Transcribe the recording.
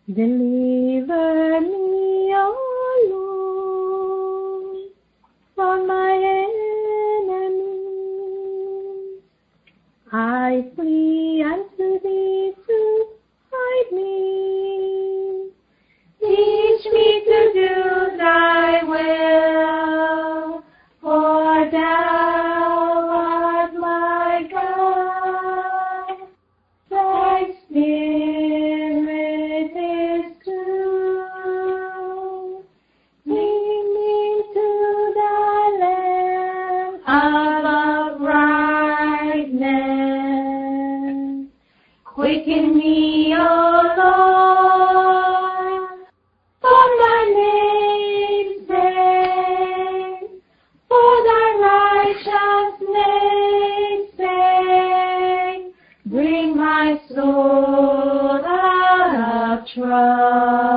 Deliver me, O Lord, from my enemies. I flee unto thee to hide me. Teach me to do thy will, for thou art my God. Thy Spirit is true. Lead me to thy land of uprightness. Quicken me, O Lord, for thy name's sake, for thy righteousness' sake. Bring my soul out of trouble.